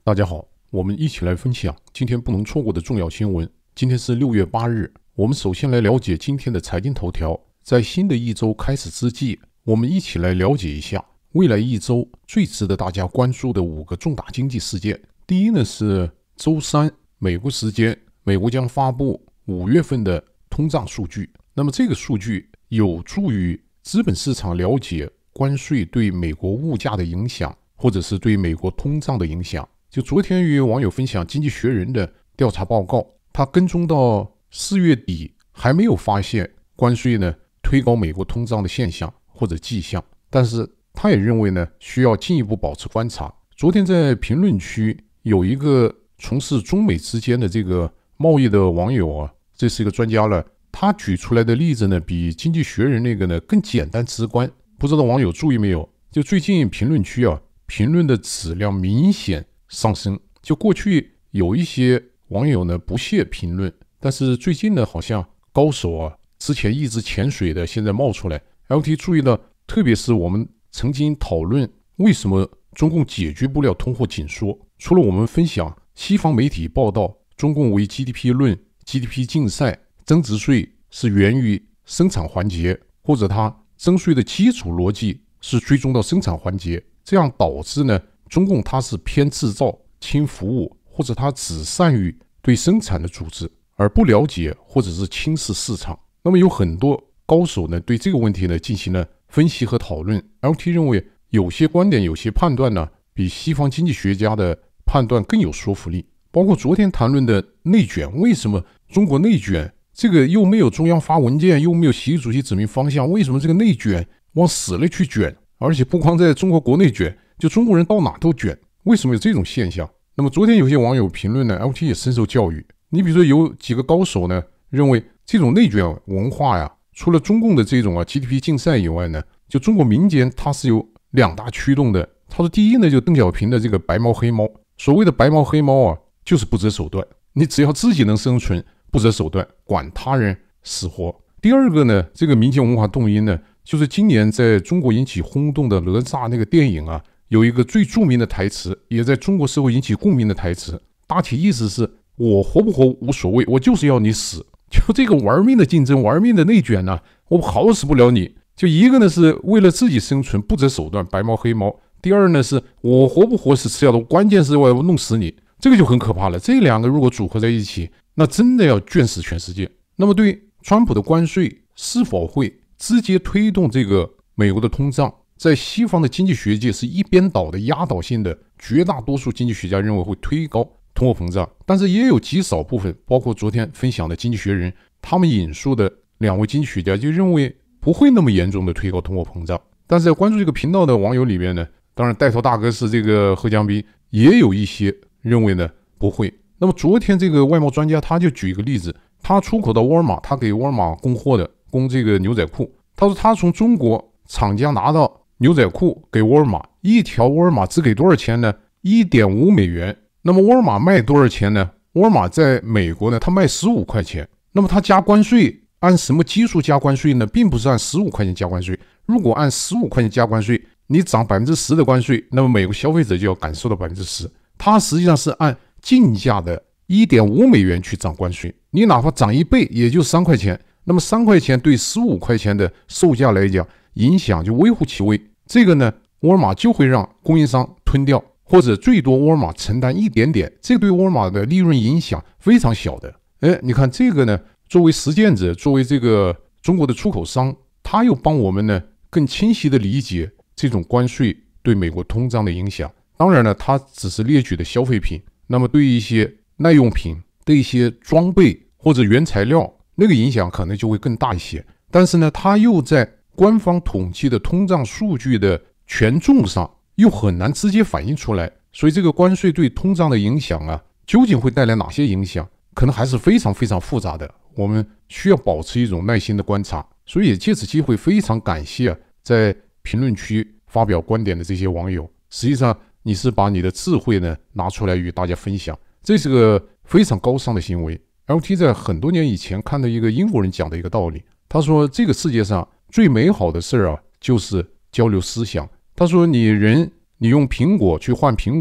大家好，我们一起来分享今天不能错过的重要新闻。今天是6月8日，我们首先来了解今天的财经头条。在新的一周开始之际，我们一起来了解一下未来一周最值得大家关注的5个重大经济事件。第一呢是周三美国时间，美国将发布5月份的通胀数据。那么这个数据有助于资本市场了解关税对美国物价的影响，或者是对美国通胀的影响。就昨天与网友分享经济学人的调查报告，他跟踪到4月底还没有发现关税呢推高美国通胀的现象或者迹象，但是他也认为呢需要进一步保持观察。昨天在评论区有一个从事中美之间的这个贸易的网友啊，这是一个专家了，他举出来的例子呢比经济学人那个呢更简单直观。不知道网友注意没有，就最近评论区啊评论的质量明显上升。就过去有一些网友呢不屑评论，但是最近呢好像高手啊，之前一直潜水的现在冒出来。 LT 注意到，特别是我们曾经讨论为什么中共解决不了通货紧缩，除了我们分享西方媒体报道中共为 GDP 论、GDP 竞赛，增值税是源于生产环节，或者它征税的基础逻辑是追踪到生产环节，这样导致呢中共它是偏制造轻服务，或者它只善于对生产的组织，而不了解或者是轻视市场。那么有很多高手呢对这个问题呢进行了分析和讨论。 LT 认为有些观点有些判断呢比西方经济学家的判断更有说服力，包括昨天谈论的内卷，为什么中国内卷，这个又没有中央发文件，又没有习主席指明方向，为什么这个内卷往死了去卷，而且不光在中国国内卷，就中国人到哪都卷，为什么有这种现象？那么昨天有些网友评论呢 LT 也深受教育。你比如说有几个高手呢认为这种内卷文化呀，除了中共的这种GDP 竞赛以外呢，就中国民间它是有2大驱动的。他说第一呢，就邓小平的这个白猫黑猫，所谓的白猫黑猫啊，就是不择手段，你只要自己能生存，不择手段，管他人死活。第二个呢，这个民间文化动因呢，就是今年在中国引起轰动的哪吒那个电影啊，有一个最著名的台词，也在中国社会引起共鸣的台词，大体意思是我活不活无所谓，我就是要你死。就这个玩命的竞争，玩命的内卷呢，我好死不了你。就一个呢是为了自己生存不择手段，白猫黑猫，第二呢是我活不活是次要的，关键是我要弄死你，这个就很可怕了。这2个如果组合在一起，那真的要卷死全世界。那么对川普的关税是否会直接推动这个美国的通胀，在西方的经济学界是一边倒的压倒性的，绝大多数经济学家认为会推高通货膨胀，但是也有极少部分，包括昨天分享的经济学人，他们引述的2位经济学家就认为不会那么严重的推高通货膨胀。但是在关注这个频道的网友里面呢，当然带头大哥是这个贺江斌，也有一些认为呢不会。那么昨天这个外贸专家他就举一个例子，他出口到沃尔玛，他给沃尔玛供货的，供这个牛仔裤，他说他从中国厂家拿到牛仔裤给沃尔玛，一条沃尔玛只给多少钱呢？ 1.5 美元。那么沃尔玛卖多少钱呢？沃尔玛在美国呢，他卖15块钱。那么他加关税，按什么基数加关税呢？并不是按15块钱加关税。如果按15块钱加关税，你涨 10% 的关税，那么美国消费者就要感受到 10%。它实际上是按进价的 1.5 美元去涨关税，你哪怕涨1倍也就3块钱，那么3块钱对15块钱的售价来讲，影响就微乎其微。这个呢，沃尔玛就会让供应商吞掉，或者最多沃尔玛承担一点点，这个对沃尔玛的利润影响非常小的。你看这个呢，作为实践者，作为这个中国的出口商，他又帮我们呢更清晰的理解这种关税对美国通胀的影响。当然了，它只是列举的消费品，那么对于一些耐用品的一些装备或者原材料，那个影响可能就会更大一些。但是呢，它又在官方统计的通胀数据的权重上又很难直接反映出来，所以这个关税对通胀的影响啊，究竟会带来哪些影响，可能还是非常非常复杂的，我们需要保持一种耐心的观察。所以也借此机会非常感谢在评论区发表观点的这些网友，实际上你是把你的智慧呢拿出来与大家分享，这是个非常高尚的行为。 LT 在很多年以前看到一个英国人讲的一个道理，他说这个世界上最美好的事就是交流思想。他说你用苹果去换苹果，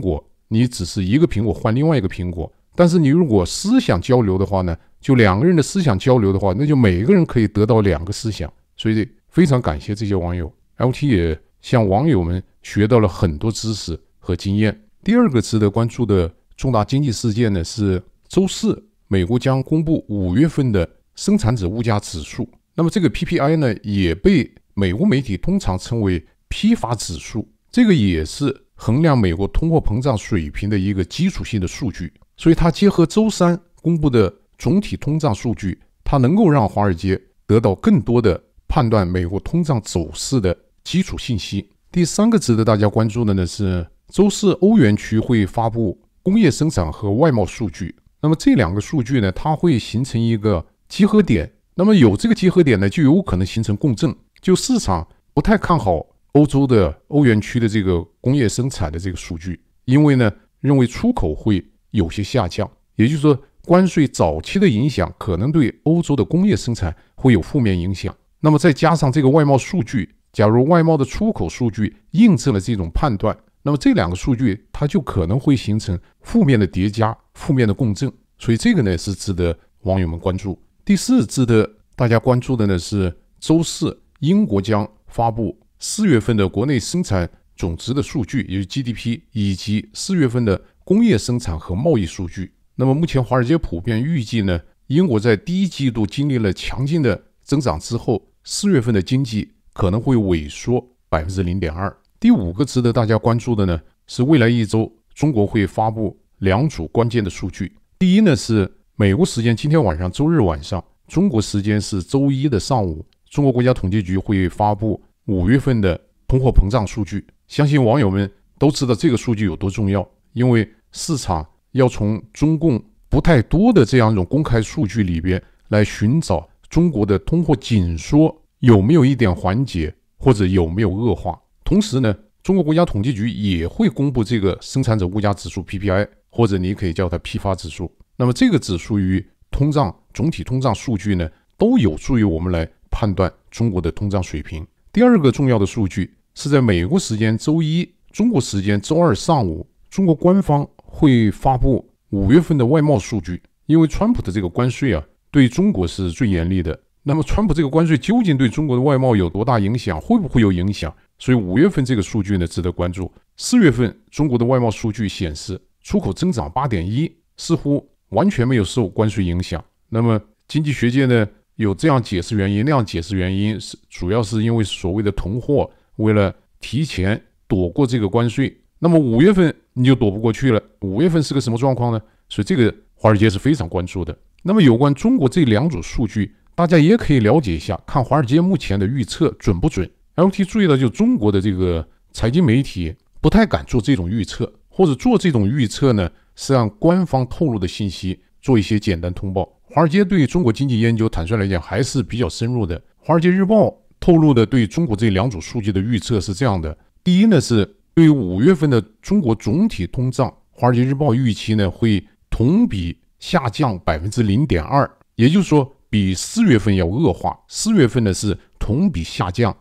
你只是一个苹果换另外一个苹果。但是你如果思想交流的话呢，就两个人的思想交流的话，那就每个人可以得到两个思想。所以非常感谢这些网友 ，LT 也向网友们学到了很多知识和经验。第二个值得关注的重大经济事件呢，是周四美国将公布5月份的生产者物价指数。那么这个 PPI 呢，也被美国媒体通常称为批发指数，这个也是衡量美国通货膨胀水平的一个基础性的数据。所以它结合周三公布的总体通胀数据，它能够让华尔街得到更多的判断美国通胀走势的基础信息。第三个值得大家关注的呢，是周四欧元区会发布工业生产和外贸数据。那么这两个数据呢，它会形成一个集合点。那么有这个集合点呢，就有可能形成共振。就市场不太看好欧元区的这个工业生产的这个数据，因为呢，认为出口会有些下降，也就是说关税早期的影响可能对欧洲的工业生产会有负面影响。那么再加上这个外贸数据，假如外贸的出口数据印证了这种判断，那么这两个数据它就可能会形成负面的叠加，负面的共振。所以这个呢是值得网友们关注。第四值得大家关注的呢是周四英国将发布4月份的国内生产总值的数据，也就是 GDP， 以及4月份的工业生产和贸易数据。那么目前华尔街普遍预计呢，英国在第一季度经历了强劲的增长之后，4月份的经济可能会萎缩 0.2%。第五个值得大家关注的呢，是未来一周中国会发布2组关键的数据。第一呢，是美国时间今天晚上周日晚上，中国时间是周一的上午，中国国家统计局会发布5月份的通货膨胀数据。相信网友们都知道这个数据有多重要，因为市场要从中共不太多的这样一种公开数据里边来寻找中国的通货紧缩有没有一点缓解，或者有没有恶化。同时呢，中国国家统计局也会公布这个生产者物价指数 PPI， 或者你可以叫它批发指数。那么这个指数与通胀总体通胀数据呢，都有助于我们来判断中国的通胀水平。第二个重要的数据是在美国时间周一，中国时间周二上午，中国官方会发布5月份的外贸数据。因为川普的这个关税啊，对中国是最严厉的。那么川普这个关税究竟对中国的外贸有多大影响，会不会有影响？所以5月份这个数据呢值得关注。4月份中国的外贸数据显示，出口增长 8.1%， 似乎完全没有受关税影响。那么经济学界呢有这样解释原因，那样解释原因，主要是因为所谓的囤货，为了提前躲过这个关税。那么5月份你就躲不过去了。5月份是个什么状况呢？所以这个华尔街是非常关注的。那么有关中国这2组数据，大家也可以了解一下，看华尔街目前的预测准不准。LT 注意到，就中国的这个财经媒体不太敢做这种预测，或者做这种预测呢，是按官方透露的信息做一些简单通报。华尔街对中国经济研究坦率来讲还是比较深入的。华尔街日报透露的对中国这2组数据的预测是这样的。第一呢，是对于5月份的中国总体通胀，华尔街日报预期呢会同比下降 0.2%， 也就是说比4月份要恶化。4月份呢是同比下降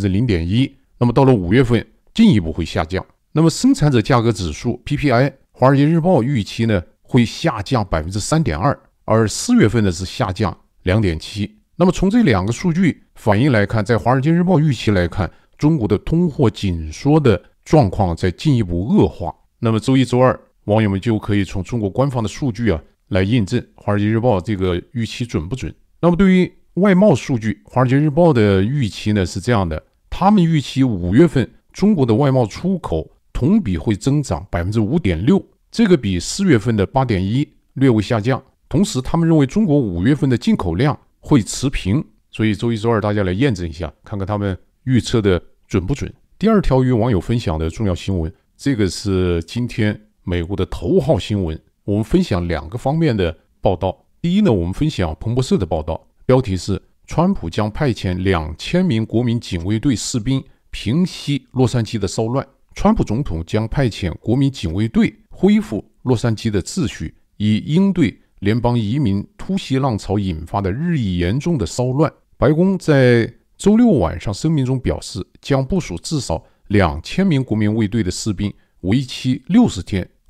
0.1%， 那么到了5月份进一步会下降。那么生产者价格指数 PPI， 华尔街日报预期呢会下降 3.2%， 而4月份呢是下降 2.7%。 那么从这2个数据反应来看，在华尔街日报预期来看，中国的通货紧缩的状况在进一步恶化。那么周一周二网友们就可以从中国官方的数据来印证华尔街日报这个预期准不准。那么对于外贸数据，华尔街日报的预期呢是这样的，他们预期5月份中国的外贸出口同比会增长 5.6%， 这个比4月份的 8.1% 略微下降。同时他们认为中国5月份的进口量会持平。所以周一周二大家来验证一下，看看他们预测的准不准。第二条与网友分享的重要新闻，这个是今天美国的头号新闻。我们分享2个方面的报道。第一呢，我们分享彭博社的报道，标题是川普将派遣2000名国民警卫队士兵平息洛杉矶的骚乱。川普总统将派遣国民警卫队恢复洛杉矶的秩序，以应对联邦移民突袭浪潮引发的日益严重的骚乱。白宫在周六晚上声明中表示，将部署至少2000名国民卫队的士兵，为期60天，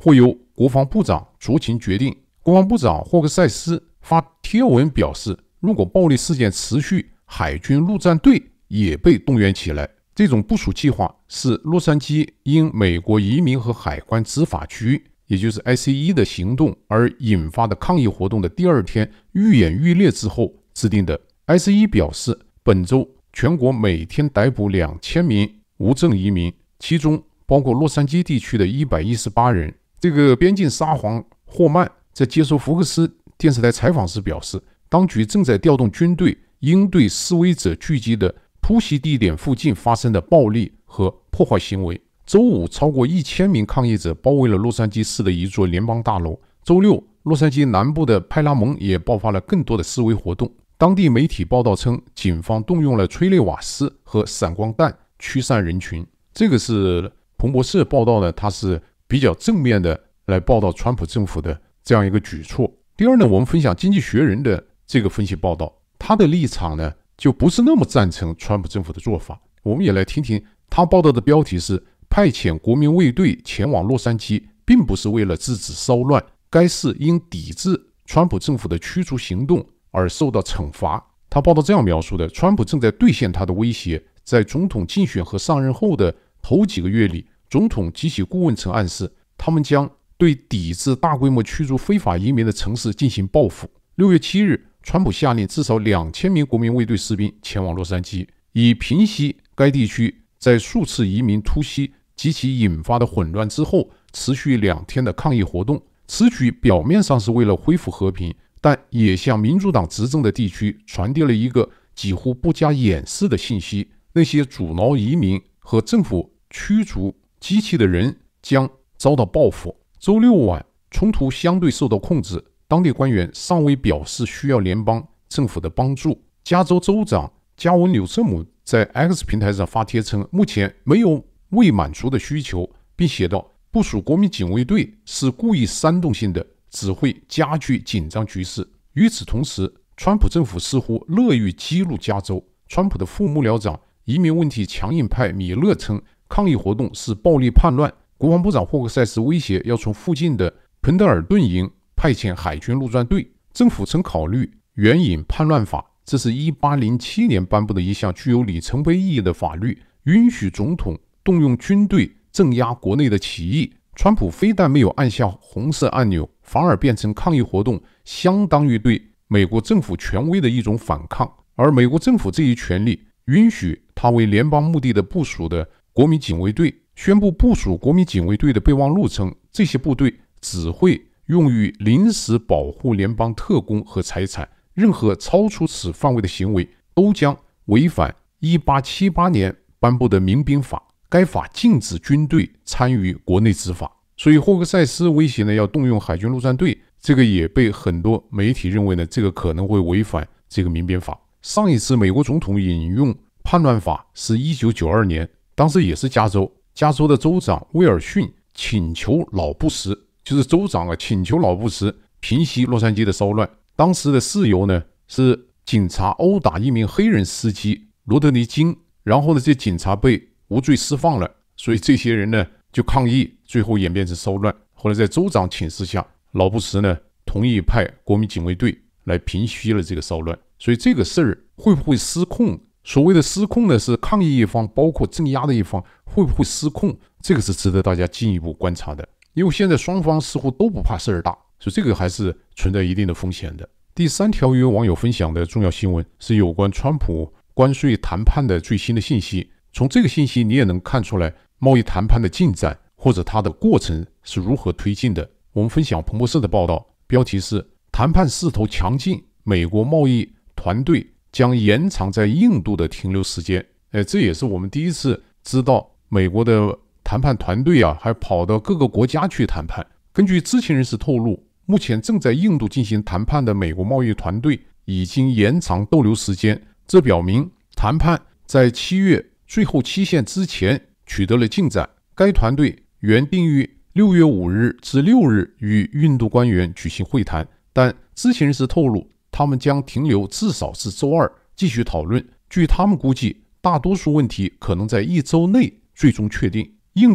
或由国防部长酌情决定。国防部长霍克塞斯发贴文表示，如果暴力事件持续，海军陆战队也被动员起来。这种部署计划是洛杉矶因美国移民和海关执法局，也就是 ICE 的行动而引发的抗议活动的第二天愈演愈烈之后制定的。ICE 表示，本周全国每天逮捕2000名无证移民，其中包括洛杉矶地区的118人。这个边境沙皇霍曼在接受福克斯电视台采访时表示，当局正在调动军队应对示威者聚集的突袭地点附近发生的暴力和破坏行为。周五，超过1000名抗议者包围了洛杉矶市的一座联邦大楼。周六，洛杉矶南部的派拉蒙也爆发了更多的示威活动。当地媒体报道称，警方动用了催泪瓦斯和闪光弹驱散人群。这个是彭博社报道的，它是比较正面的来报道川普政府的这样一个举措。第二呢，我们分享《经济学人》的这个分析报道，他的立场呢就不是那么赞成川普政府的做法。我们也来听听他报道的标题是：派遣国民卫队前往洛杉矶，并不是为了制止骚乱，该市因抵制川普政府的驱逐行动而受到惩罚。他报道这样描述的：川普正在兑现他的威胁。在总统竞选和上任后的头几个月里，总统及其顾问曾暗示，他们将对抵制大规模驱逐非法移民的城市进行报复。6月7日，川普下令至少2000名国民卫队士兵前往洛杉矶，以平息该地区在数次移民突袭及其引发的混乱之后持续2天的抗议活动。此举表面上是为了恢复和平，但也向民主党执政的地区传递了一个几乎不加掩饰的信息：那些阻挠移民和政府驱逐机器的人将遭到报复。周六晚，冲突相对受到控制，当地官员尚未表示需要联邦政府的帮助。加州州长加文·纽瑟姆在 X 平台上发帖称，目前没有未满足的需求，并写道，部署国民警卫队是故意煽动性的，只会加剧紧张局势。与此同时，川普政府似乎乐于激怒加州。川普的副幕僚长、移民问题强硬派米勒称，抗议活动是暴力叛乱。国防部长霍克塞斯威胁要从附近的彭德尔顿营派遣海军陆战队。政府曾考虑援引叛乱法，这是1807年颁布的一项具有里程碑意义的法律，允许总统动用军队镇压国内的起义。川普非但没有按下红色按钮，反而变成抗议活动相当于对美国政府权威的一种反抗。而美国政府这一权利允许他为联邦目的的部署的国民警卫队。宣布部署国民警卫队的备忘录称，这些部队只会用于临时保护联邦特工和财产，任何超出此范围的行为都将违反1878年颁布的民兵法。该法禁止军队参与国内执法。所以霍克塞斯威胁呢要动用海军陆战队，这个也被很多媒体认为呢这个可能会违反这个民兵法。上一次美国总统引用叛乱法是1992年，当时也是加州的州长威尔逊请求老布什，就是州长请求老布什平息洛杉矶的骚乱。当时的事由呢是警察殴打一名黑人司机罗德尼金，然后呢这警察被无罪释放了，所以这些人呢就抗议，最后演变成骚乱。后来在州长请示下，老布什呢同意派国民警卫队来平息了这个骚乱。所以这个事儿会不会失控？所谓的失控呢，是抗议一方包括镇压的一方会不会失控，这个是值得大家进一步观察的。因为现在双方似乎都不怕事儿大，所以这个还是存在一定的风险的。第3条与网友分享的重要新闻是有关川普关税谈判的最新的信息。从这个信息你也能看出来贸易谈判的进展或者它的过程是如何推进的。我们分享彭博社的报道，标题是谈判势头强劲，美国贸易团队将延长在印度的停留时间。这也是我们第一次知道美国的谈判团队还跑到各个国家去谈判。根据知情人士透露，目前正在印度进行谈判的美国贸易团队已经延长逗留时间，这表明谈判在7月最后期限之前取得了进展。该团队原定于6月5日至6日与印度官员举行会谈，但知情人士透露，他们将停留至少至周二继续讨论。据他们估计，大多数问题可能在1周内最终确定。印度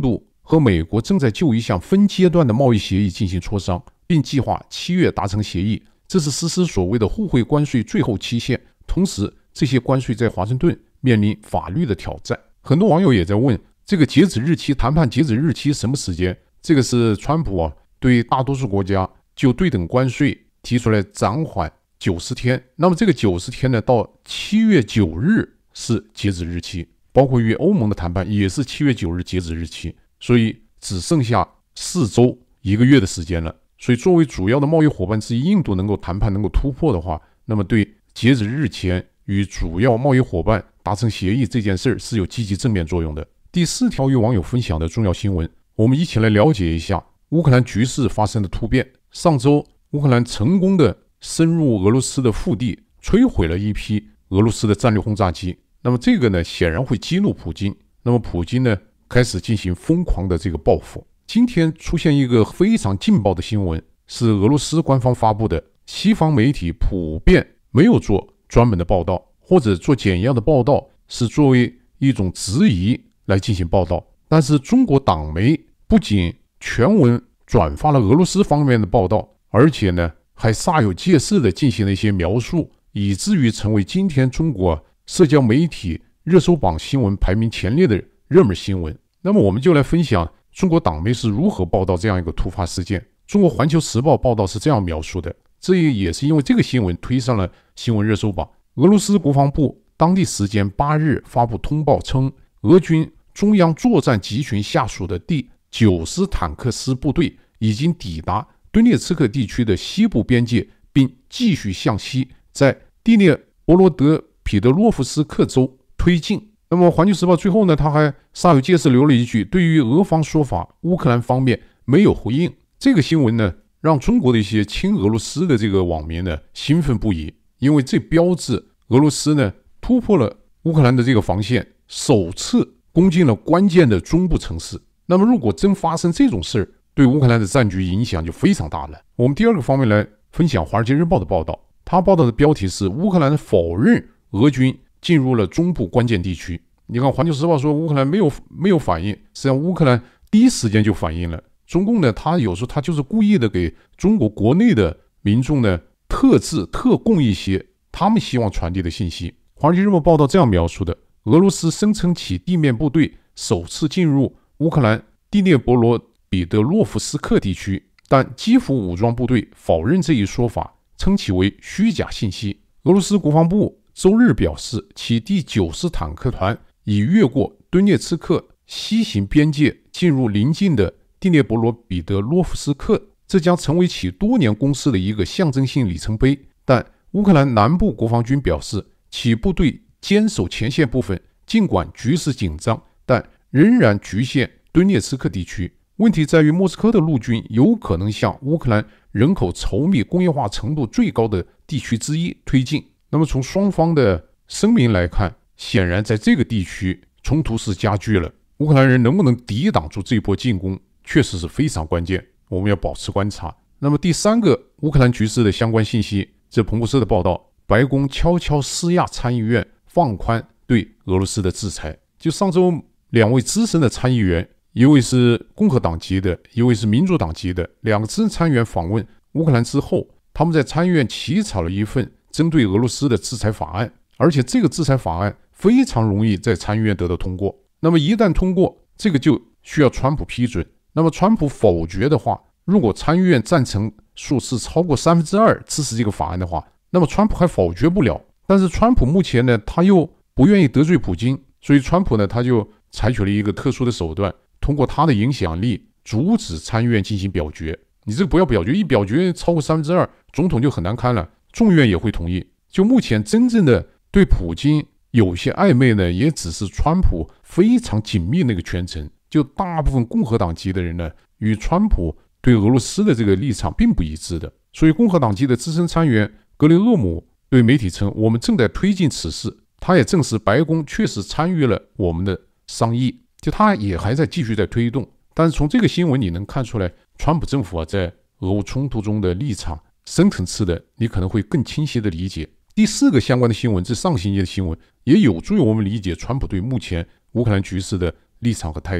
和美国正在就一项分阶段的贸易协议进行磋商，并计划7月达成协议，这是实施所谓的互惠关税最后期限。同时，这些关税在华盛顿面临法律的挑战。很多网友也在问，这个截止日期，谈判截止日期什么时间？这个是川普对大多数国家就对等关税提出来暂缓90天。那么这个90天呢，到7月9日是截止日期，包括与欧盟的谈判也是7月9日截止日期，所以只剩下4周1个月的时间了。所以作为主要的贸易伙伴之一，印度能够谈判能够突破的话，那么对截止日前与主要贸易伙伴达成协议这件事是有积极正面作用的。第4条与网友分享的重要新闻，我们一起来了解一下乌克兰局势发生的突变。上周乌克兰成功的深入俄罗斯的腹地，摧毁了一批俄罗斯的战略轰炸机。那么这个呢，显然会激怒普京。那么普京呢，开始进行疯狂的这个报复。今天出现一个非常劲爆的新闻，是俄罗斯官方发布的，西方媒体普遍没有做专门的报道，或者做简要的报道，是作为一种质疑来进行报道。但是中国党媒不仅全文转发了俄罗斯方面的报道，而且呢还煞有介事的进行了一些描述，以至于成为今天中国社交媒体热搜榜新闻排名前列的热门新闻。那么我们就来分享中国党媒是如何报道这样一个突发事件。中国环球时报报道是这样描述的，这也是因为这个新闻推上了新闻热搜榜。俄罗斯国防部当地时间8日发布通报称，俄军中央作战集群下属的第90坦克师部队已经抵达顿涅茨克地区的西部边界，并继续向西，在第聂伯罗德彼得洛夫斯克州推进。那么环球时报最后呢，他还煞有介事留了一句，对于俄方说法，乌克兰方面没有回应。这个新闻呢，让中国的一些亲俄罗斯的这个网民呢兴奋不已，因为这标志俄罗斯呢突破了乌克兰的这个防线，首次攻进了关键的中部城市。那么如果真发生这种事儿，对乌克兰的战局影响就非常大了。我们第二个方面来分享《华尔街日报》的报道，他报道的标题是乌克兰否认俄军进入了中部关键地区。你看，《环球时报》说乌克兰没有反应，实际上乌克兰第一时间就反应了。中共呢，他有时候他就是故意的给中国国内的民众呢特供一些他们希望传递的信息。《华尔街日报》报道这样描述的：俄罗斯声称其地面部队首次进入乌克兰第聂伯罗彼得洛夫斯克地区，但基辅武装部队否认这一说法，称其为虚假信息。俄罗斯国防部周日表示，其第90坦克团已越过顿涅茨克西行边界，进入邻近的第聂伯罗彼得洛夫斯克，这将成为其多年攻势的一个象征性里程碑。但乌克兰南部国防军表示，其部队坚守前线部分，尽管局势紧张，但仍然局限顿涅茨克地区。问题在于，莫斯科的陆军有可能向乌克兰人口稠密、工业化程度最高的地区之一推进。那么从双方的声明来看，显然在这个地区冲突是加剧了。乌克兰人能不能抵挡住这波进攻，确实是非常关键，我们要保持观察。那么第3个乌克兰局势的相关信息，这彭博社的报道，白宫悄悄施压参议院放宽对俄罗斯的制裁。就上周2位资深的参议员，一位是共和党籍的，一位是民主党籍的，2个资深参议员访问乌克兰之后，他们在参议院起草了一份针对俄罗斯的制裁法案，而且这个制裁法案非常容易在参议院得到通过。那么一旦通过，这个就需要川普批准。那么川普否决的话，如果参议院赞成数是超过2%支持这个法案的话，那么川普还否决不了。但是川普目前呢，他又不愿意得罪普京，所以川普呢，他就采取了一个特殊的手段，通过他的影响力阻止参议院进行表决。你这个不要表决，一表决超过2%，总统就很难堪了，众院也会同意。就目前真正的对普京有些暧昧呢，也只是川普非常紧密那个圈层，就大部分共和党籍的人呢，与川普对俄罗斯的这个立场并不一致的。所以共和党籍的资深参议员格雷厄姆对媒体称，我们正在推进此事。他也证实白宫确实参与了我们的商议，就他也还在继续在推动。但是从这个新闻你能看出来，川普政府在俄乌冲突中的立场，深层次的你可能会更清晰的理解。第4个相关的新闻，这上星期的新闻，也有助于我们理解川普对目前乌克兰局势的立场和态度。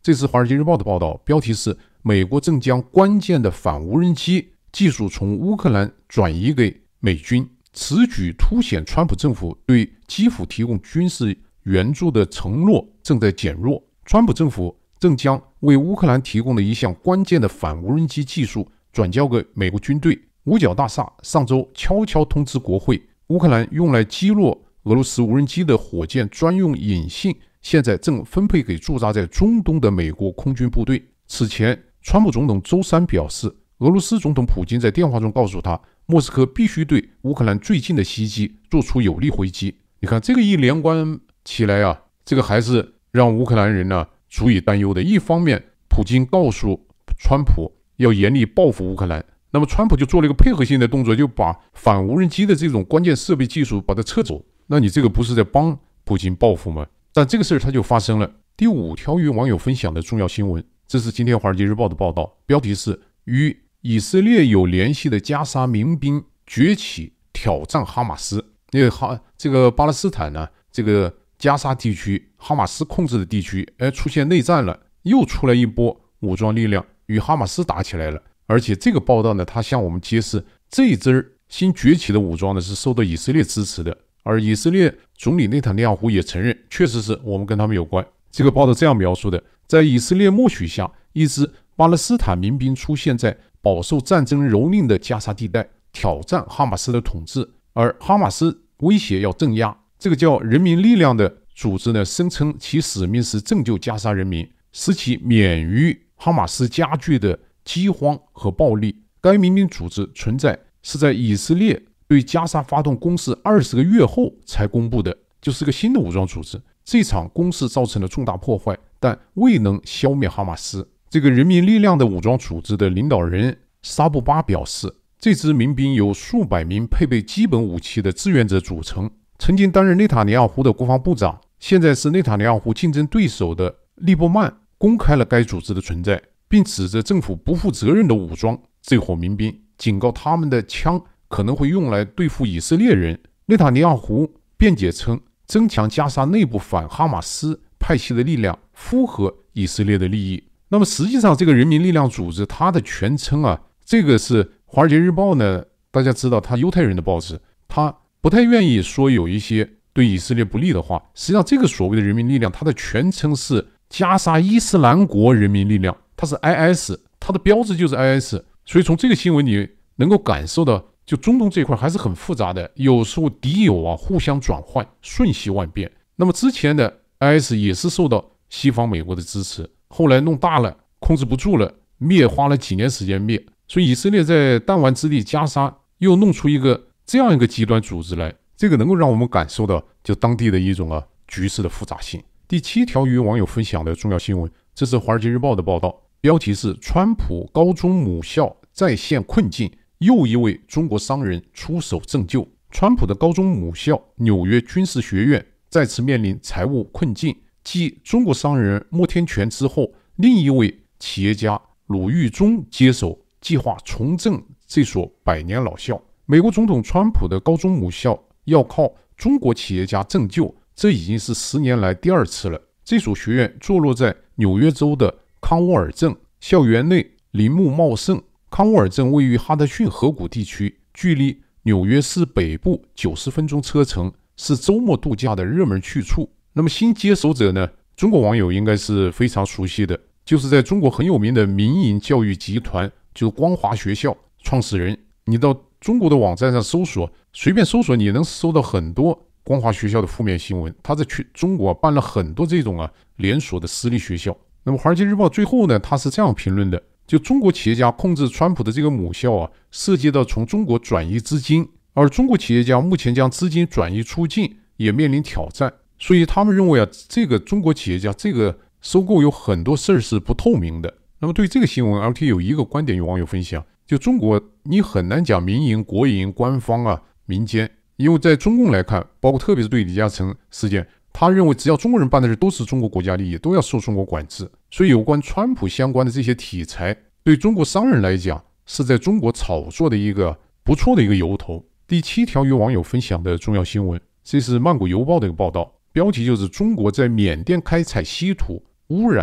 这是《华尔街日报》的报道，标题是美国正将关键的反无人机技术从乌克兰转移给美军，此举凸显川普政府对基辅提供军事援助的承诺正在减弱。川普政府正将为乌克兰提供的一项关键的反无人机技术转交给美国军队。五角大厦上周悄悄通知国会，乌克兰用来击落俄罗斯无人机的火箭专用引信现在正分配给驻扎在中东的美国空军部队。此前，川普总统周三表示，俄罗斯总统普京在电话中告诉他，莫斯科必须对乌克兰最近的袭击做出有力回击。你看这个一连贯起来啊，这个还是让乌克兰人呢足以担忧的。一方面，普京告诉川普要严厉报复乌克兰，那么川普就做了一个配合性的动作，就把反无人机的这种关键设备技术把它撤走。那你这个不是在帮普京报复吗？但这个事儿它就发生了。第5条与网友分享的重要新闻，这是今天《华尔街日报》的报道，标题是与以色列有联系的加沙民兵崛起挑战哈马斯。因为这个巴勒斯坦呢，这个加沙地区哈马斯控制的地区出现内战了，又出来一波武装力量与哈马斯打起来了。而且这个报道呢，它向我们揭示这一支新崛起的武装呢是受到以色列支持的，而以色列总理内塔尼亚胡也承认，确实是我们跟他们有关。这个报道这样描述的，在以色列默许下，一支巴勒斯坦民兵出现在饱受战争蹂躏的加沙地带，挑战哈马斯的统治，而哈马斯威胁要镇压。这个叫人民力量的组织呢，声称其使命是拯救加沙人民，使其免于哈马斯加剧的饥荒和暴力。该民兵组织存在是在以色列对加沙发动攻势20个月后才公布的，就是个新的武装组织。这场攻势造成了重大破坏，但未能消灭哈马斯。这个人民力量的武装组织的领导人沙布巴表示，这支民兵由数百名配备基本武器的志愿者组成，曾经担任内塔尼亚胡的国防部长，现在是内塔尼亚胡竞争对手的利伯曼公开了该组织的存在，并指责政府不负责任的武装这伙民兵，警告他们的枪可能会用来对付以色列人。内塔尼亚胡辩解称，增强加沙内部反哈马斯派系的力量符合以色列的利益。那么实际上这个人民力量组织它的全称啊，这个是《华尔街日报》呢，大家知道它犹太人的报纸，它不太愿意说有一些对以色列不利的话。实际上这个所谓的人民力量，它的全称是加沙伊斯兰国人民力量，它是 IS， 它的标志就是 IS。 所以从这个新闻你能够感受到，就中东这一块还是很复杂的，有时候敌友啊互相转换，瞬息万变。那么之前的 IS 也是受到西方美国的支持，后来弄大了控制不住了，花了几年时间灭。所以以色列在弹丸之地加沙又弄出这样一个极端组织来，这个能够让我们感受到就当地的一种局势的复杂性。第7条与网友分享的重要新闻，这是《华尔街日报》的报道，标题是川普高中母校再现困境，又一位中国商人出手拯救。川普的高中母校纽约军事学院再次面临财务困境，继中国商人莫天全之后，另一位企业家鲁豫中接手，计划重振这所百年老校。美国总统川普的高中母校要靠中国企业家拯救，这已经是10年来第2次了。这所学院坐落在纽约州的康沃尔镇，校园内林木茂盛。康沃尔镇位于哈德逊河谷地区，距离纽约市北部90分钟车程，是周末度假的热门去处。那么新接手者呢，中国网友应该是非常熟悉的，就是在中国很有名的民营教育集团，就是光华学校创始人。你到中国的网站上搜索，随便搜索你能搜到很多光华学校的负面新闻。他在中国办了很多这种连锁的私立学校。那么《华尔街日报》最后呢，他是这样评论的，就中国企业家控制川普的这个母校涉及到从中国转移资金，而中国企业家目前将资金转移出境也面临挑战。所以他们认为这个中国企业家这个收购有很多事儿是不透明的。那么对这个新闻 LT 有一个观点与网友分享，就中国你很难讲民营、国营、官方民间，因为在中共来看，包括特别是对李嘉诚事件，他认为只要中国人办的事都是中国国家利益，都要受中国管制。所以有关川普相关的这些题材，对中国商人来讲是在中国炒作的一个不错的一个由头。第7条与网友分享的重要新闻，这是曼谷邮报的一个报道，标题就是中国在缅甸开采稀土污染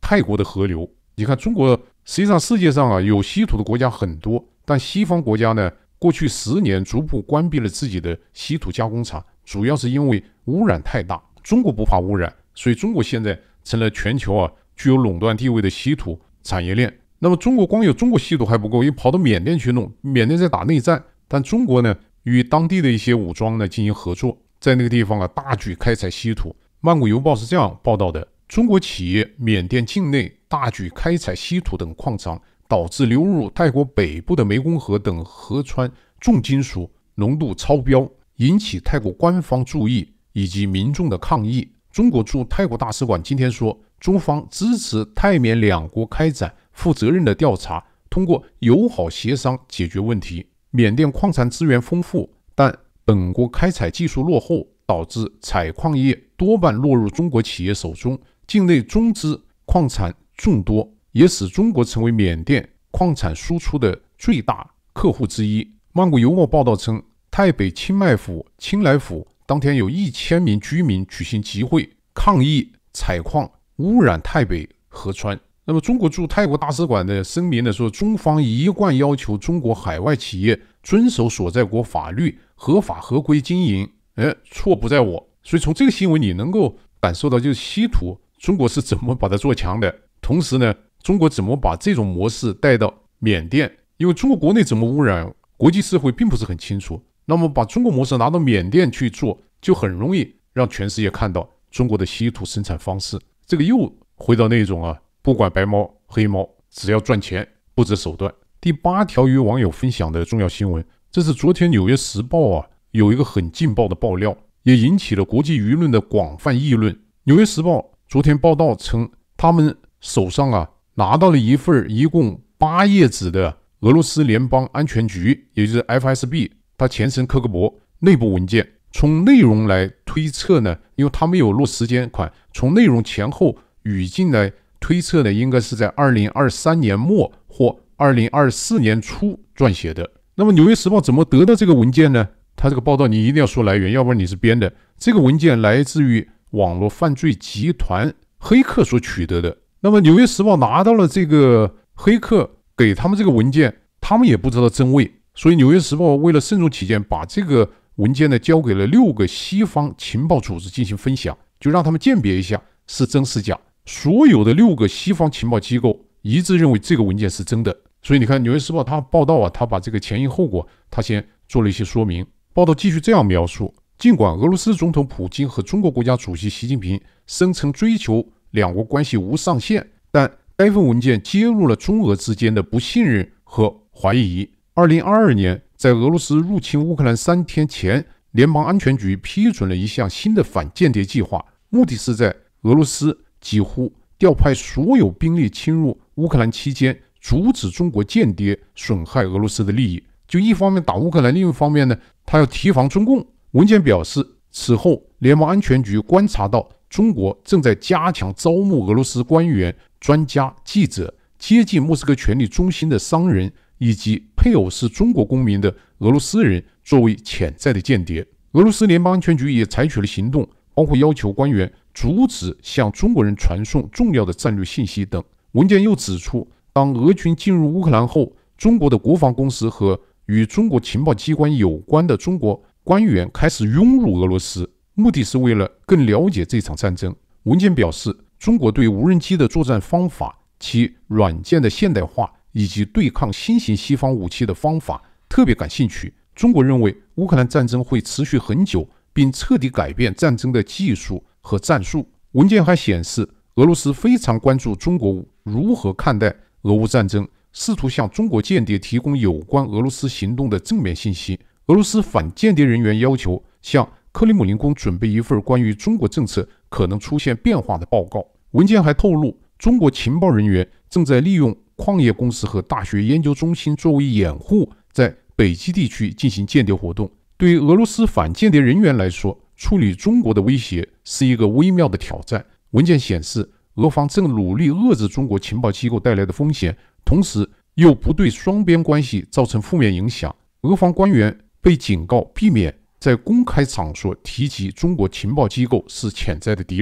泰国的河流。你看中国实际上世界上有稀土的国家很多，但西方国家呢，过去10年逐步关闭了自己的稀土加工厂，主要是因为污染太大。中国不怕污染，所以中国现在成了全球具有垄断地位的稀土产业链。那么中国光有中国稀土还不够，又跑到缅甸去弄，缅甸在打内战，但中国呢与当地的一些武装呢进行合作，在那个地方大举开采稀土。曼谷邮报是这样报道的：中国企业缅甸境内大举开采稀土等矿藏，导致流入泰国北部的湄公河等河川重金属浓度超标，引起泰国官方注意以及民众的抗议。中国驻泰国大使馆今天说，中方支持泰缅两国开展负责任的调查，通过友好协商解决问题。缅甸矿产资源丰富，但本国开采技术落后，导致采矿业多半落入中国企业手中，境内中资矿产众多，也使中国成为缅甸矿产输出的最大客户之一。曼谷邮报报道称，泰北清迈府、清莱府当天有1000名居民举行集会，抗议采矿污染泰北河川。那么中国驻泰国大使馆的声明呢说，中方一贯要求中国海外企业遵守所在国法律，合法合规经营，错不在我。所以从这个新闻你能够感受到，就是稀土中国是怎么把它做强的，同时呢，中国怎么把这种模式带到缅甸，因为中国国内怎么污染，国际社会并不是很清楚。那么把中国模式拿到缅甸去做，就很容易让全世界看到中国的稀土生产方式。这个又回到那种不管白猫黑猫，只要赚钱不择手段。第8条与网友分享的重要新闻，这是昨天《纽约时报》有一个很劲爆的爆料，也引起了国际舆论的广泛议论。《纽约时报》昨天报道称，他们手上拿到了一份一共8页纸的俄罗斯联邦安全局，也就是 FSB， 它前身科格勃内部文件。从内容来推测呢，因为它没有落时间款，从内容前后语境来推测呢，应该是在2023年末或2024年初撰写的。那么《纽约时报》怎么得到这个文件呢？它这个报道你一定要说来源，要不然你是编的。这个文件来自于网络犯罪集团黑客所取得的。那么《纽约时报》拿到了这个黑客给他们这个文件，他们也不知道真伪，所以《纽约时报》为了慎重起见，把这个文件呢交给了6个西方情报组织进行分享，就让他们鉴别一下是真是假。所有的6个西方情报机构一致认为这个文件是真的。所以你看《纽约时报》他报道他把这个前因后果他先做了一些说明。报道继续这样描述，尽管俄罗斯总统普京和中国国家主席习近平声称追求两国关系无上限，但该份文件揭露了中俄之间的不信任和怀疑。2022年，在俄罗斯入侵乌克兰3天前，联邦安全局批准了一项新的反间谍计划，目的是在俄罗斯几乎调派所有兵力侵入乌克兰期间，阻止中国间谍损害俄罗斯的利益。就一方面打乌克兰，另一方面呢，他要提防中共。文件表示，此后联邦安全局观察到中国正在加强招募俄罗斯官员、专家、记者，接近莫斯科权力中心的商人以及配偶是中国公民的俄罗斯人作为潜在的间谍。俄罗斯联邦安全局也采取了行动，包括要求官员阻止向中国人传送重要的战略信息等。文件又指出，当俄军进入乌克兰后，中国的国防公司和与中国情报机关有关的中国官员开始涌入俄罗斯，目的是为了更了解这场战争。文件表示，中国对无人机的作战方法、其软件的现代化以及对抗新型西方武器的方法特别感兴趣。中国认为乌克兰战争会持续很久，并彻底改变战争的技术和战术。文件还显示，俄罗斯非常关注中国如何看待俄乌战争，试图向中国间谍提供有关俄罗斯行动的正面信息。俄罗斯反间谍人员要求向克里姆林宫准备一份关于中国政策可能出现变化的报告。文件还透露，中国情报人员正在利用矿业公司和大学研究中心作为掩护，在北极地区进行间谍活动。对于俄罗斯反间谍人员来说，处理中国的威胁是一个微妙的挑战。文件显示，俄方正努力遏制中国情报机构带来的风险，同时又不对双边关系造成负面影响。俄方官员被警告避免在公开场所提及中国情报机构是潜在的敌人。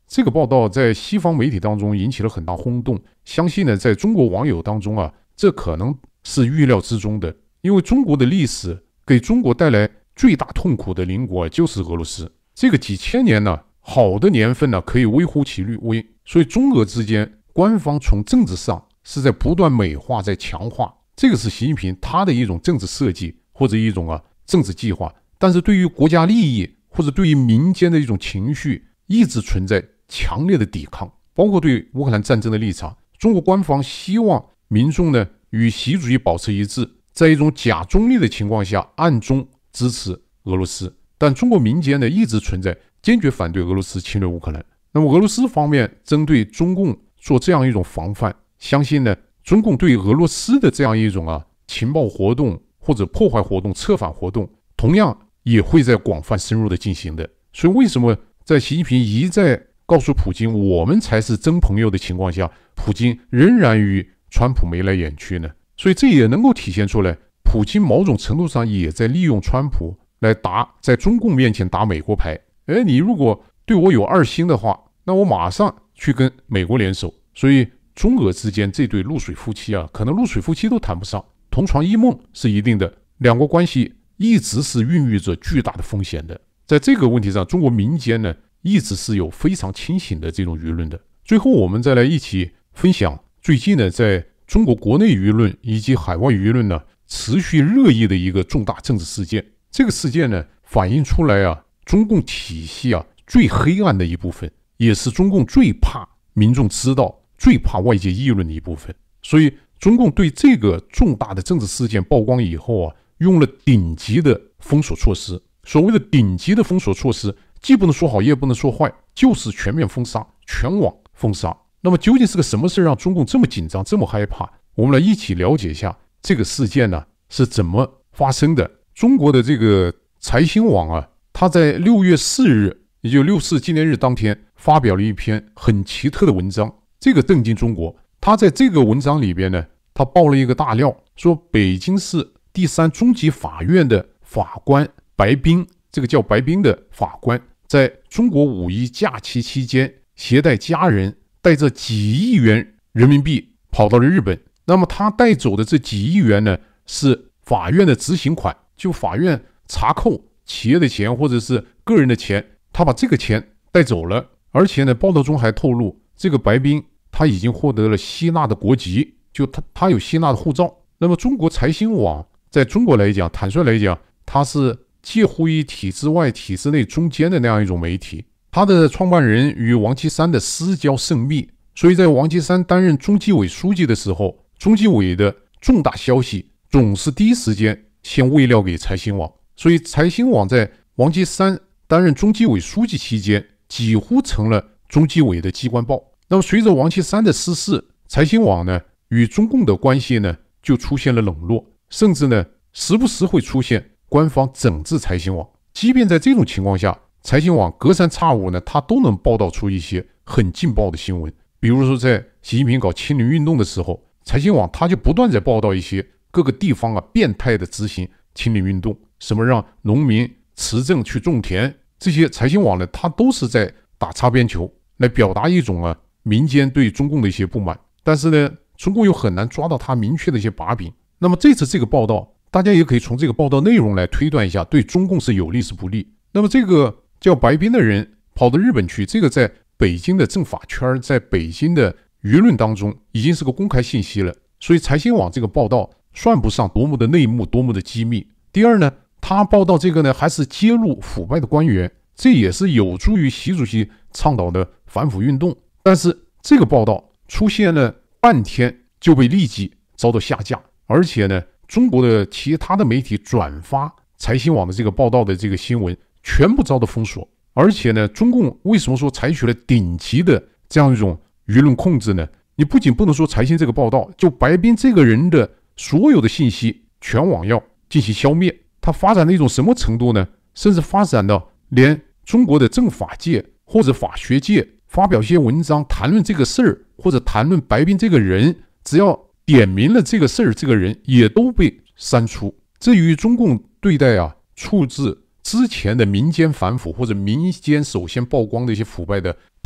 这个报道在西方媒体当中引起了很大轰动，相信呢，在中国网友当中啊，这可能是预料之中的。因为中国的历史给中国带来最大痛苦的邻国就是俄罗斯。这个几千年呢，好的年份呢，可以微乎其微。所以中俄之间，官方从政治上是在不断美化，在强化。这个是习近平他的一种政治设计或者一种政治计划。但是对于国家利益或者对于民间的一种情绪，一直存在强烈的抵抗。包括对乌克兰战争的立场，中国官方希望民众呢与习主席保持一致，在一种假中立的情况下暗中支持俄罗斯。但中国民间呢一直存在坚决反对俄罗斯侵略乌克兰。那么俄罗斯方面针对中共做这样一种防范，相信呢中共对俄罗斯的这样一种情报活动或者破坏活动、策反活动，同样也会在广泛深入的进行的。所以为什么在习近平一再告诉普京我们才是真朋友的情况下，普京仍然与川普眉来眼去呢？所以这也能够体现出来，普京某种程度上也在利用川普来在中共面前打美国牌。你如果对我有二心的话，那我马上去跟美国联手。所以中俄之间这对露水夫妻可能露水夫妻都谈不上，同床异梦是一定的。两国关系一直是孕育着巨大的风险的。在这个问题上，中国民间呢一直是有非常清醒的这种舆论的。最后我们再来一起分享最近呢在中国国内舆论以及海外舆论呢持续热议的一个重大政治事件。这个事件呢反映出来中共体系最黑暗的一部分，也是中共最怕民众知道、最怕外界议论的一部分。所以中共对这个重大的政治事件曝光以后用了顶级的封锁措施。所谓的顶级的封锁措施，既不能说好也不能说坏，就是全面封杀、全网封杀。那么究竟是个什么事让中共这么紧张、这么害怕？我们来一起了解一下这个事件呢是怎么发生的。中国的这个财新网他在6月4日，也就6四纪念日当天发表了一篇很奇特的文章，这个震惊中国。他在这个文章里边呢，他爆了一个大料，说北京市第3中级法院的法官白冰，这个叫白冰的法官，在中国5一假期期间携带家人，带着几亿元人民币跑到了日本。那么他带走的这几亿元呢，是法院的执行款，就法院查扣企业的钱或者是个人的钱，他把这个钱带走了。而且呢，报道中还透露，这个白冰他已经获得了希腊的国籍，就他有希腊的护照。那么中国财新网在中国来讲，坦率来讲，它是介乎于体制外体制内中间的那样一种媒体。它的创办人与王岐山的私交甚密，所以在王岐山担任中纪委书记的时候，中纪委的重大消息总是第一时间先喂料给财新网。所以财新网在王岐山担任中纪委书记期间，几乎成了中纪委的机关报。那么随着王岐山的逝世，财新网呢与中共的关系呢就出现了冷落，甚至呢时不时会出现官方整治财新网。即便在这种情况下，财新网隔三差五呢，它都能报道出一些很劲爆的新闻。比如说在习近平搞清零运动的时候，财新网它就不断在报道一些各个地方变态的执行清零运动，什么让农民持证去种田，这些财新网呢，它都是在打擦边球，来表达一种民间对中共的一些不满。但是呢，中共又很难抓到它明确的一些把柄。那么这次这个报道，大家也可以从这个报道内容来推断一下，对中共是有利是不利。那么这个叫白冰的人跑到日本去，这个在北京的政法圈，在北京的舆论当中已经是个公开信息了。所以财新网这个报道算不上多么的内幕，多么的机密。第二呢，他报道这个呢还是揭露腐败的官员，这也是有助于习主席倡导的反腐运动。但是这个报道出现了半天就被立即遭到下架，而且呢，中国的其他的媒体转发财新网的这个报道的这个新闻全部遭到封锁。而且呢，中共为什么说采取了顶级的这样一种舆论控制呢？你不仅不能说财新这个报道，就白冰这个人的所有的信息全网要进行消灭。它发展到一种什么程度呢？甚至发展到连中国的政法界或者法学界发表一些文章谈论这个事儿，或者谈论白冰这个人，只要点明了这个事儿，这个人也都被删除。这与中共对待处置之前的民间反腐或者民间首先曝光的一些腐败的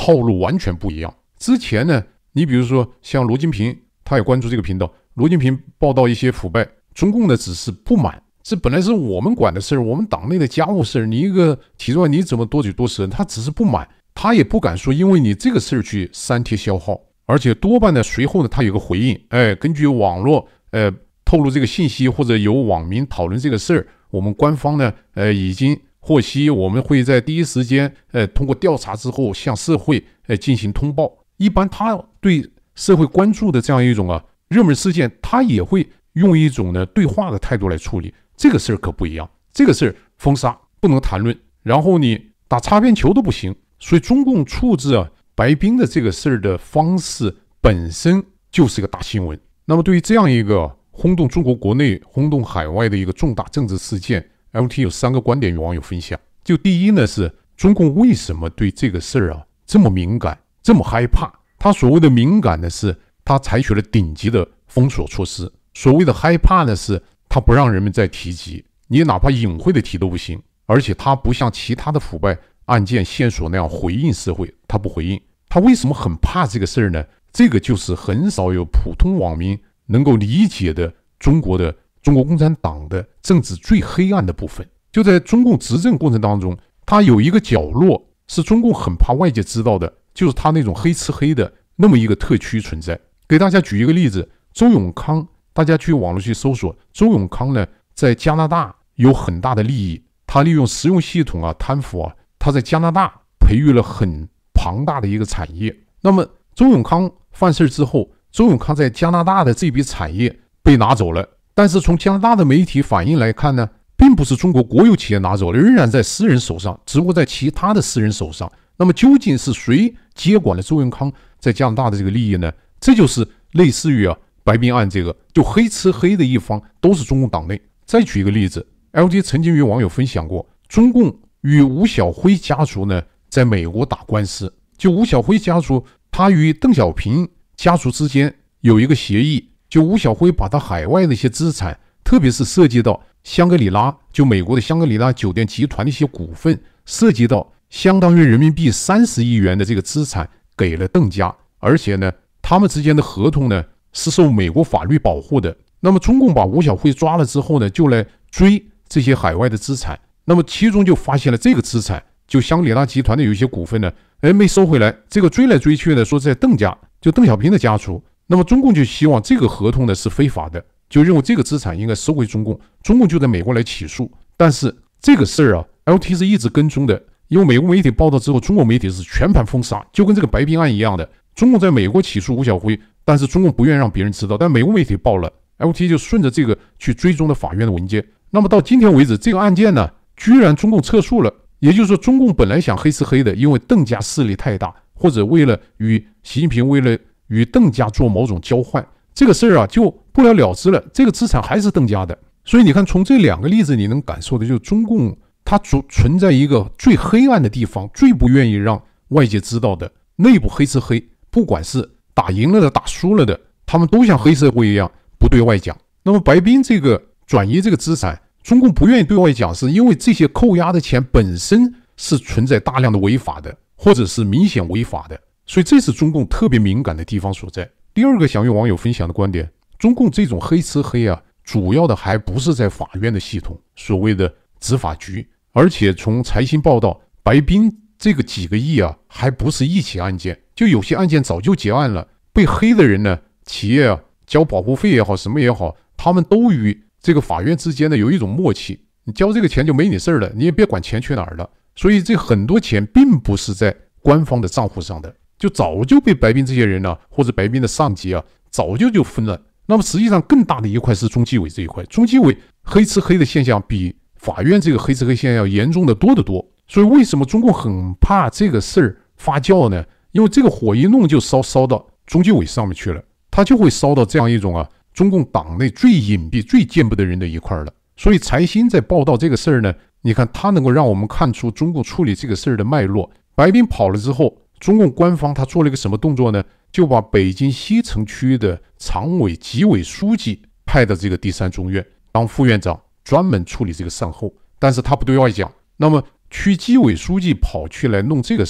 套路完全不一样。之前呢，你比如说像罗金平，他也关注这个频道，罗金平报道一些腐败，中共呢只是不满，这本来是我们管的事儿，我们党内的家务事儿，你一个体制外你怎么多嘴多舌？他只是不满，他也不敢说因为你这个事儿去删帖消耗，而且多半呢随后呢他有个回应，根据网络透露这个信息或者有网民讨论这个事儿，我们官方呢已经获悉，我们会在第一时间通过调查之后向社会进行通报。一般他对社会关注的这样一种热门事件，他也会用一种呢对话的态度来处理。这个事儿可不一样，这个事儿封杀不能谈论，然后你打擦边球都不行。所以中共处置白冰的这个事儿的方式本身就是一个大新闻。那么对于这样一个轰动中国国内、轰动海外的一个重大政治事件， LT 有3个观点与网友分享。就第一呢，是中共为什么对这个事儿这么敏感、这么害怕？他所谓的敏感呢，是他采取了顶级的封锁措施；所谓的害怕呢，是他不让人们再提及，你哪怕隐晦的提都不行。而且他不像其他的腐败案件线索那样回应社会，他不回应。他为什么很怕这个事儿呢？这个就是很少有普通网民能够理解的中国共产党的政治最黑暗的部分。就在中共执政过程当中，他有一个角落是中共很怕外界知道的，就是他那种黑吃黑的那么一个特区存在。给大家举一个例子，周永康，大家去网络去搜索，周永康呢在加拿大有很大的利益，他利用实用系统贪腐他在加拿大培育了很庞大的一个产业。那么周永康犯事之后，周永康在加拿大的这笔产业被拿走了，但是从加拿大的媒体反应来看呢，并不是中国国有企业拿走了，仍然在私人手上，只不过在其他的私人手上。那么究竟是谁接管了周永康在加拿大的这个利益呢？这就是类似于白冰案，这个就黑吃黑的一方都是中共党内。再举一个例子， LT 曾经与网友分享过，中共与吴晓辉家族呢在美国打官司。就吴晓辉家族，他与邓小平家族之间有一个协议，就吴晓辉把他海外的一些资产，特别是涉及到香格里拉，就美国的香格里拉酒店集团的一些股份，涉及到相当于人民币30亿元的这个资产给了邓家，而且呢他们之间的合同呢是受美国法律保护的。那么中共把吴晓辉抓了之后呢，就来追这些海外的资产，那么其中就发现了这个资产，就香格里拉集团的有一些股份呢没收回来，这个追来追去的说在邓家，就邓小平的家族。那么中共就希望这个合同呢是非法的，就认为这个资产应该收回中共，中共就在美国来起诉。但是这个事儿LT 是一直跟踪的，因为美国媒体报道之后，中国媒体是全盘封杀，就跟这个白冰案一样的。中共在美国起诉吴晓辉，但是中共不愿让别人知道，但美国媒体报了， LT 就顺着这个去追踪的法院的文件。那么到今天为止，这个案件呢居然中共撤诉了。也就是说，中共本来想黑吃黑的，因为邓家势力太大，或者为了与习近平为了与邓家做某种交换，这个事儿就不了了之了，这个资产还是邓家的。所以你看，从这2个例子你能感受的就是中共它存在一个最黑暗的地方，最不愿意让外界知道的内部黑吃黑，不管是打赢了的打输了的，他们都像黑社会一样不对外讲。那么白冰这个转移这个资产，中共不愿意对外讲，是因为这些扣押的钱本身是存在大量的违法的，或者是明显违法的，所以这是中共特别敏感的地方所在。第2个想与网友分享的观点，中共这种黑吃黑主要的还不是在法院的系统，所谓的执法局，而且从财新报道，白冰这个几个亿还不是一起案件，就有些案件早就结案了，被黑的人呢，企业交保护费也好，什么也好，他们都与这个法院之间呢有一种默契，你交这个钱就没你事了，你也别管钱去哪儿了。所以这很多钱并不是在官方的账户上的，就早就被白冰这些人或者白冰的上级早就分了。那么实际上更大的一块是中纪委这一块，中纪委黑吃黑的现象比法院这个黑吃黑现象要严重的多得多。所以为什么中共很怕这个事儿发酵呢？因为这个火一弄就烧到中纪委上面去了，它就会烧到这样一种中共党内最隐蔽最见不得人的一块了。所以财新在报道这个事儿呢，你看他能够让我们看出中共处理这个事儿的脉络。白冰跑了之后，中共官方他做了一个什么动作呢？就把北京西城区的常委纪委书记派到这个第3中院当副院长，专门处理这个善后，但是他不对外讲。那么区纪委书记跑去来弄这个事儿，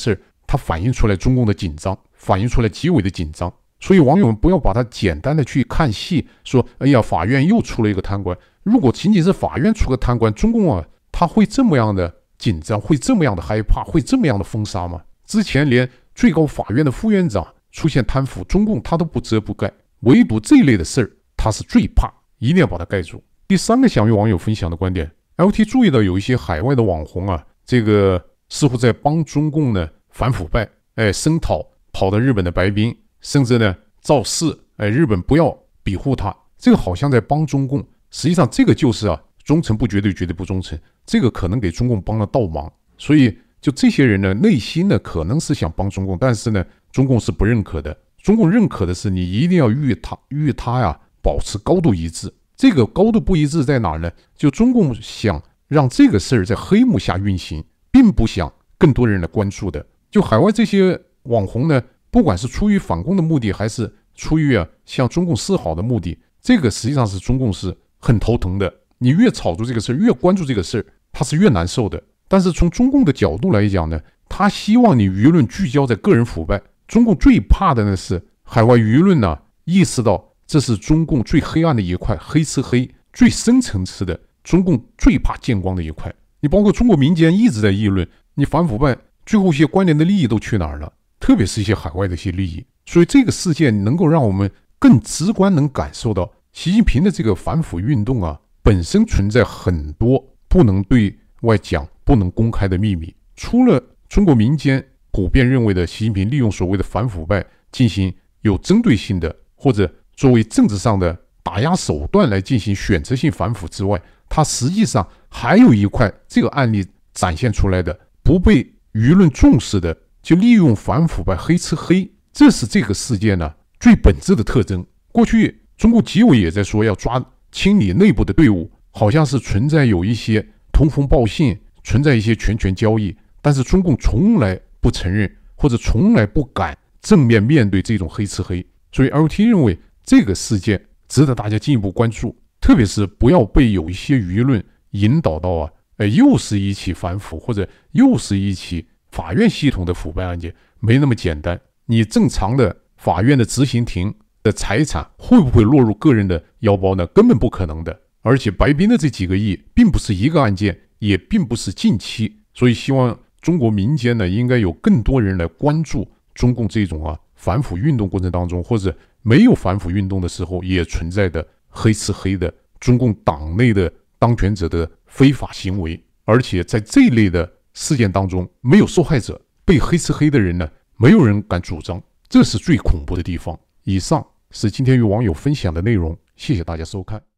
它反映出来中共的紧张，反映出来极为的紧张。所以网友们不要把它简单的去看戏，说哎呀，法院又出了一个贪官。如果仅仅是法院出个贪官，中共啊，他会这么样的紧张，会这么样的害怕，会这么样的封杀吗？之前连最高法院的副院长出现贪腐，中共他都不遮不盖，唯独这一类的事儿，他是最怕，一定要把它盖住。第三个想与网友分享的观点 ，LT 注意到有一些海外的网红啊，这个似乎在帮中共呢反腐败，声讨跑到日本的白冰，甚至呢造势，日本不要庇护他，这个好像在帮中共，实际上这个就是啊，忠诚不绝对，绝对不忠诚，这个可能给中共帮了倒忙。所以就这些人呢，内心呢可能是想帮中共，但是呢，中共是不认可的。中共认可的是你一定要与他呀保持高度一致。这个高度不一致在哪儿呢？就中共想让这个事儿在黑幕下运行，并不想更多人来关注的。就海外这些网红呢，不管是出于反攻的目的，还是出于向中共示好的目的，这个实际上是中共是很头疼的。你越炒作这个事儿，越关注这个事儿，他是越难受的。但是从中共的角度来讲呢，他希望你舆论聚焦在个人腐败。中共最怕的呢是海外舆论呢意识到这是中共最黑暗的一块，黑吃黑，最深层次的，中共最怕见光的一块。你包括中国民间一直在议论，你反腐败最后一些关联的利益都去哪儿了？特别是一些海外的一些利益。所以这个事件能够让我们更直观能感受到习近平的这个反腐运动啊，本身存在很多不能对外讲、不能公开的秘密。除了中国民间普遍认为的习近平利用所谓的反腐败进行有针对性的，或者作为政治上的打压手段来进行选择性反腐之外，它实际上还有一块这个案例展现出来的不被舆论重视的，就利用反腐败黑吃黑，这是这个事件呢最本质的特征。过去中共纪委也在说要清理内部的队伍，好像是存在有一些通风报信，存在一些权交易，但是中共从来不承认，或者从来不敢正面面对这种黑吃黑。所以 LT 认为这个事件值得大家进一步关注，特别是不要被有一些舆论引导到又是一起反腐，或者又是一起法院系统的腐败案件，没那么简单。你正常的法院的执行庭的财产会不会落入个人的腰包呢？根本不可能的。而且白冰的这几个亿并不是一个案件，也并不是近期，所以希望中国民间呢应该有更多人来关注中共这种反腐运动过程当中，或者没有反腐运动的时候也存在的黑吃黑的中共党内的当权者的非法行为。而且在这一类的事件当中，没有受害者，被黑吃黑的人呢，没有人敢主张，这是最恐怖的地方。以上是今天与网友分享的内容，谢谢大家收看。